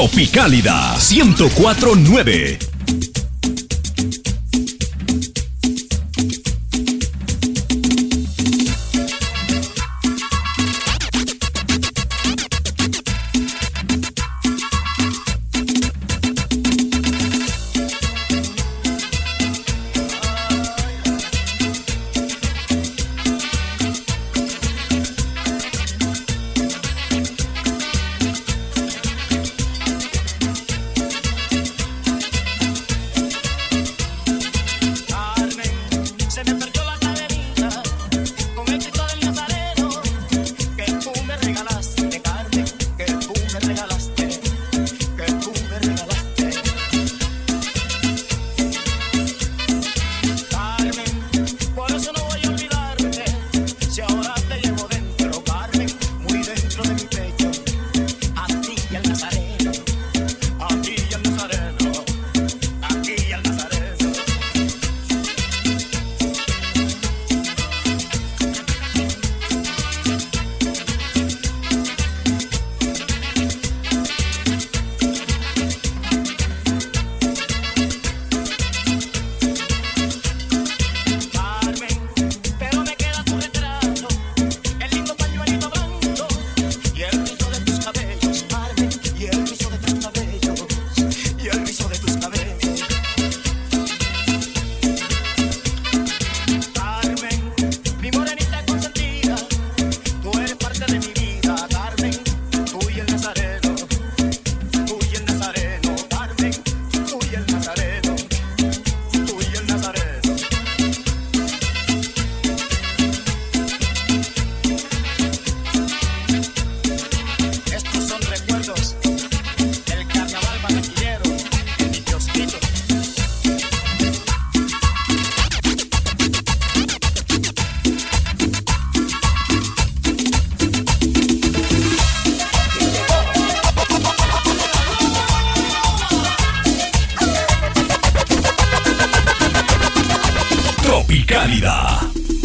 Tropicálida 104.9. Tropicálida.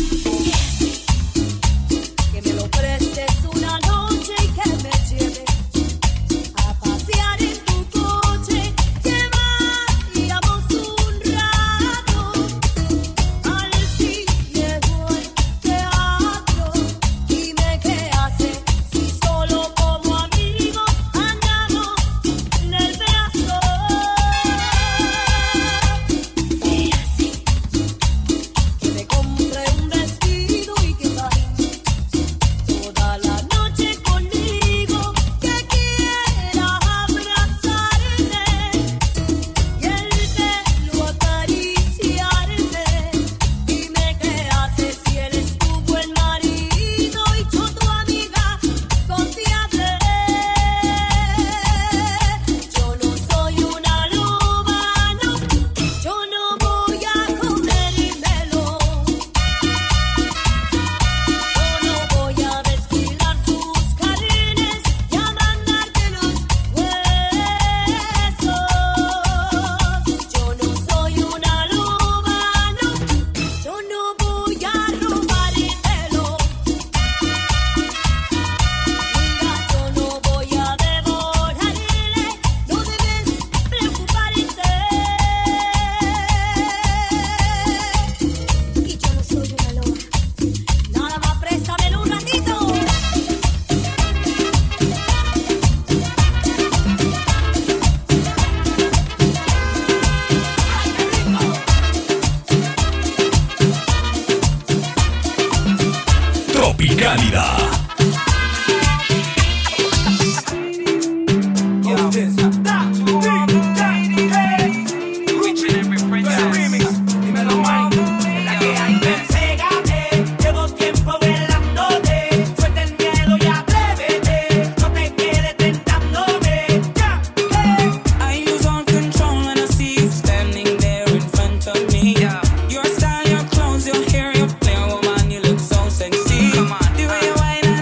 Que me lo prestes una noche y que me lleves a pasear en tu coche. Llevaríamos un rato al cine o al teatro. Dime qué haces si solo como amigos andamos en el brazo. Y así que me compré un vestido y que baile toda la noche conmigo, que quiera abrazarme y el pelo acariciarme. Dime qué haces si eres tu buen marido y yo tu amiga confiable. Yo no soy una loba, no, yo no voy a comérmelo. Yo no voy a desfilar tus cadenas y a mandarte los huesos. Yo no soy una loba, no, yo no voy a robártelo. Mira, yo no voy a devorarle, no debes preocuparte. Y yo no soy una loba. Nada más préstamelo un ratito. Tropicálida. Pégate, llevo tiempo velándote. Suelta el miedo y atrévete. No te quedes tentándome. I lose all control when I see you standing there in front of me. Your style, your clothes, your hair, your flair, woman, you look so sexy. The way you whine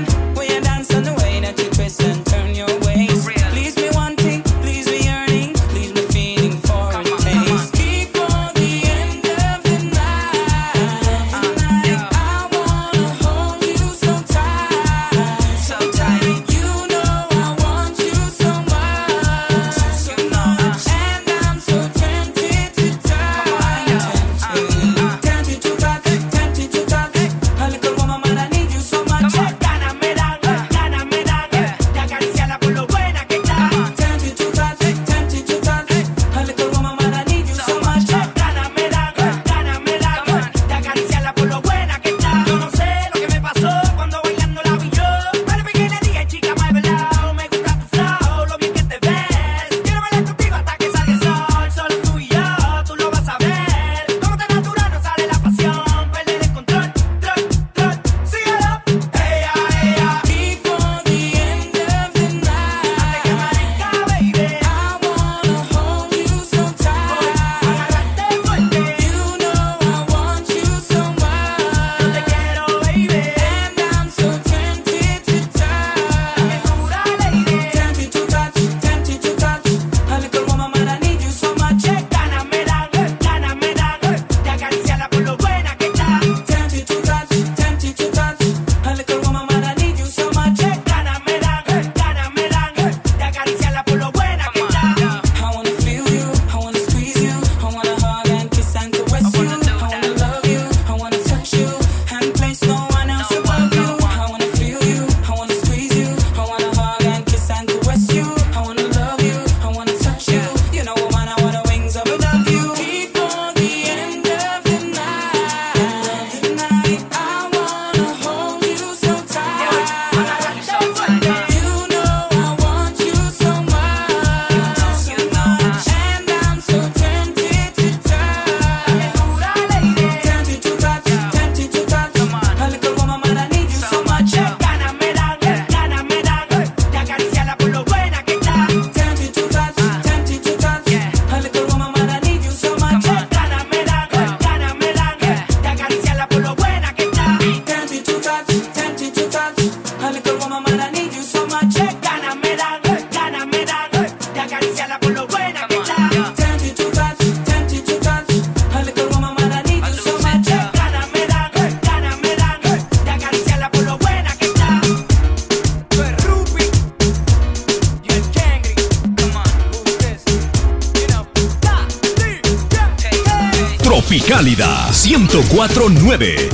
1049.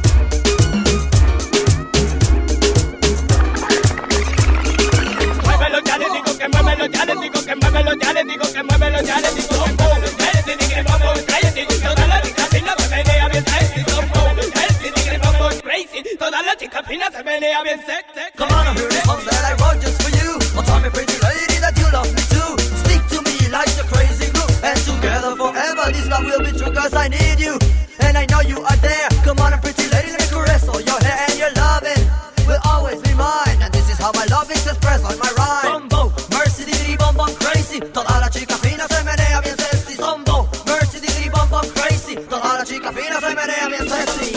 Muévelo, ya les digo que muévelo, ya les digo que muévelo, ya les digo que muévelo, ya les digo que muévelo. Todas las chicas finas se menea bien sexy. Come on, hear the song that I wrote just for you. Oh, tell me, pretty lady, that you love me too. Stick to me like the crazy glue, and together forever this love will be true, cause I need you, and I know you are there. Come on, pretty lady, let me caress all your hair, and your loving will always be mine, and this is how my love is expressed on my rhyme. Zombo, mercy, diggity, bum, bum, crazy. Toda la chica fina se menea bien sexy. Zombo, mercy, diggity, bum, bum, crazy. Toda la chica fina se menea bien sexy.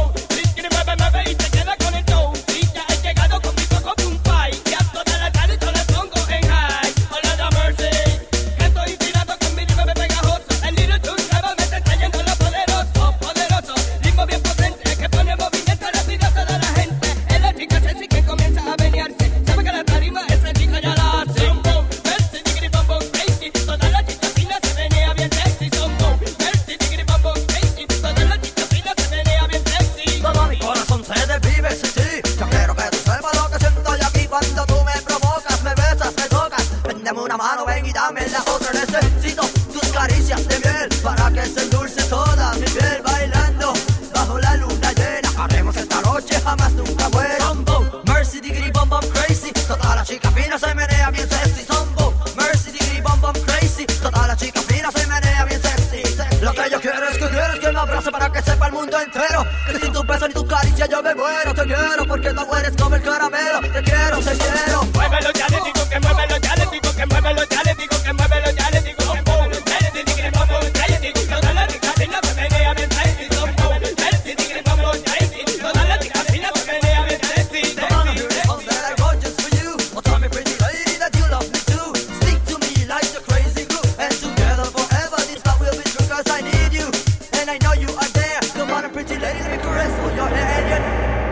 Una mano, ven y dame la otra. Necesito tus caricias de miel para que se endulce toda mi piel. Bailando bajo la luna llena, haremos esta noche jamás nunca buena. Zombo, mercy, diggity, bum, bum, crazy. Toda la chica fina se menea bien sexy. Zombo, mercy, diggity, bum, bum, crazy. Toda la chica fina se menea bien sexy. Lo que yo quiero es que me abrace para que sepa el mundo entero que sin tu beso ni tu caricia yo me muero. Te quiero porque tú eres como el caramelo. Te quiero, te quiero. Muévelo, ya les digo que muévelo, ya les digo que muévelo, ya les digo que muévelo, ya les digo que muévelo, ya les digo que muévelo, ya les digo que toda la chica fina se menea bien sexy. Toda la chica fina se menea bien sexy. Come on, hear the song that I wrote just for you. Oh, tell me, pretty lady, that you love me too. Stick to me like the crazy glue, and together forever this love will be true, cause I need you, and I know you are there. Come on, pretty lady, let me caress all your hair and your...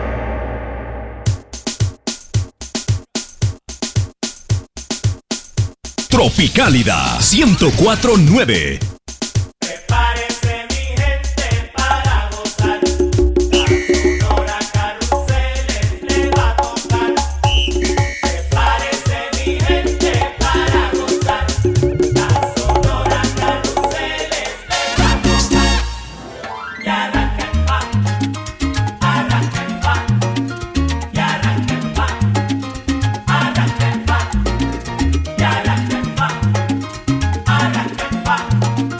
Tropicálida 1049. Prepárense mi gente para gozar. La sonora Carruseles le va a tocar. Prepárense mi gente para gozar. La sonora Carruseles le va a tocar. Y arranquen pa, arranquen pa, y arranquen pa, arranquen pa, y arranquen pa, arranquen pa.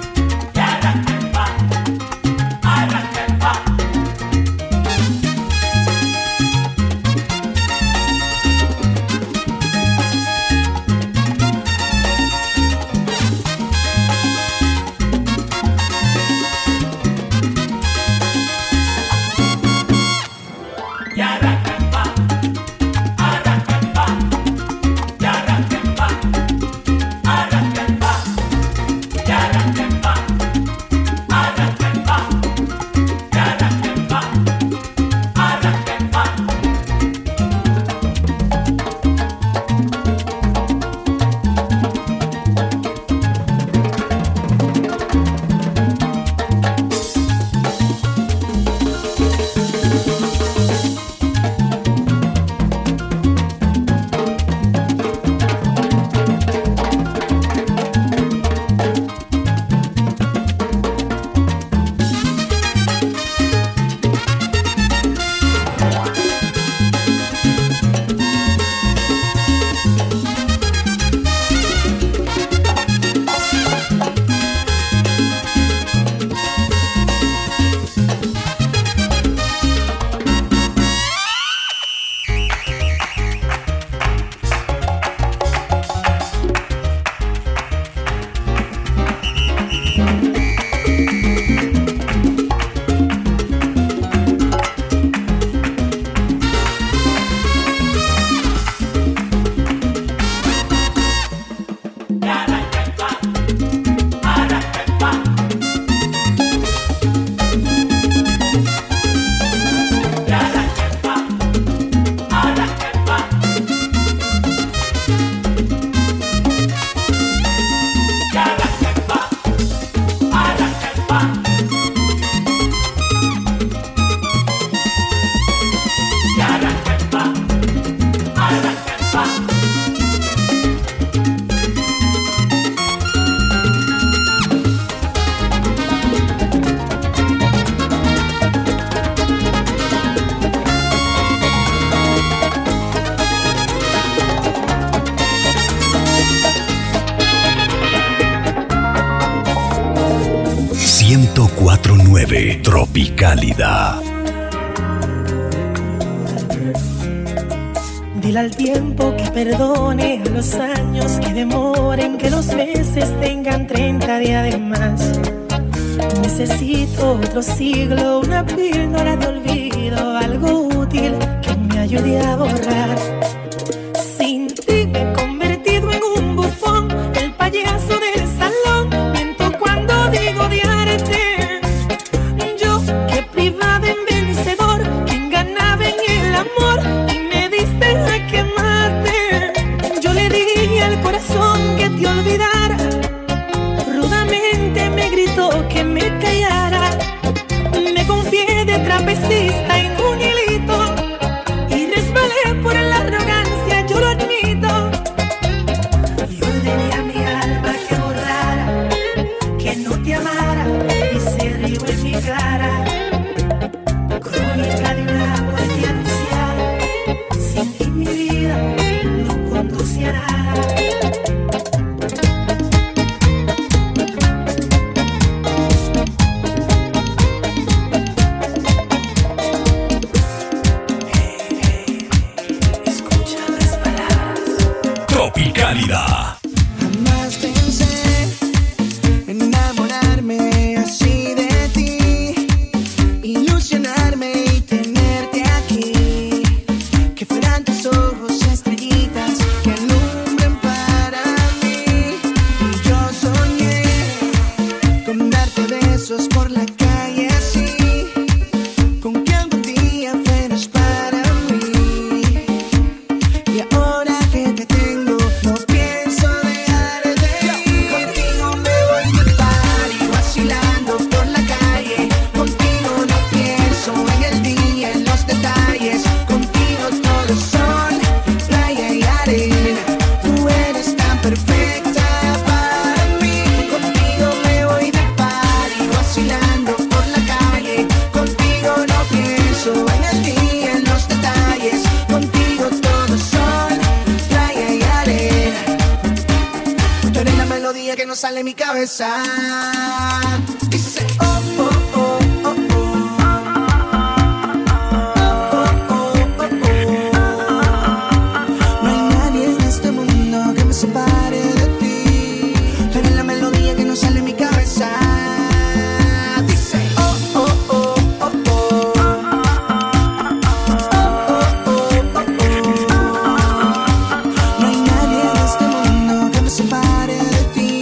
9. Tropicálida. Dile al tiempo que perdone, a los años que demoren, que los meses tengan 30 días de más. Necesito otro siglo, una píldora de olvido, algo útil que me ayude a borrar. Sin ti me he convertido en un bufón, el payaso del salón. Miento cuando digo odiarte. Yo que privaba en vencedor, quien ganaba en el amor, y me diste a quemarte. Yo le dije al corazón que te olvidara, rudamente me gritó que me callara. Me confié de trapecista en un hilito y resbalé por la arrogancia, yo lo admito. Y ordené a mi alma que borrara, que no te amara, y se rió en mi cara. Crónica de una muerte anunciada, sin ti mi vida no conduce a nada. Tropicálida. Jamás pensé en enamorarme así de ti, ilusionarme y tenerte aquí, que fueran tus ojos estrellitas que alumbren para mí. Y yo soñé con darte besos por la calle así, con que algún día fueras para mí. Y ahora que te tengo, no pienso dejar de ir. Contigo me voy de party, vacilando por la calle. Contigo no pienso en el día, en los detalles. Contigo todo son playa y arena. Tú eres tan perfecta para mí. Contigo me voy de party, vacilando por la calle. Contigo no pienso en el día, en los detalles. Contigo todo son playa y arena. Tú eres la melodía que no sale de mi cabeza. Dice oh, oh, oh, oh, oh. No hay nadie en este mundo que me separe de ti. Tú eres la melodía que no sale de mi cabeza. Dice oh, oh, oh, oh, oh. No hay nadie en este mundo que me separe de ti.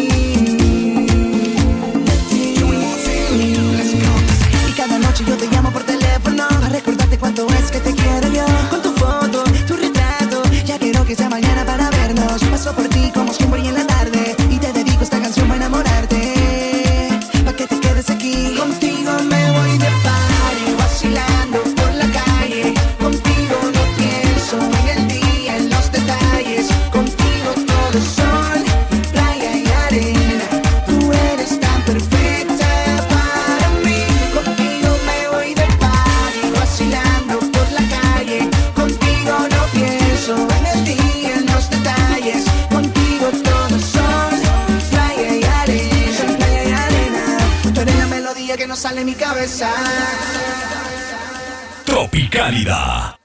Y cada noche yo te llamo por teléfono a recordarte cuánto es que te quiero yo. Con tu foto, tu retrato, ya quiero que sea mañana para vernos. Paso por ti como siempre y en la tarde, y te dedico esta canción para enamorarte, pa' que te quedes aquí. Contigo me voy de party, vacilando por la calle. Contigo no pienso en el día, en los detalles. Contigo todo son playa y arena. Tú eres tan perfecta para mí. Contigo me voy de party, vacilando por la calle. Contigo no pienso en el día, en los detalles. Contigo todo son playa y arena. Son playa y arena. Tú eres la melodía que no sale de mi cabeza. Tropicálida.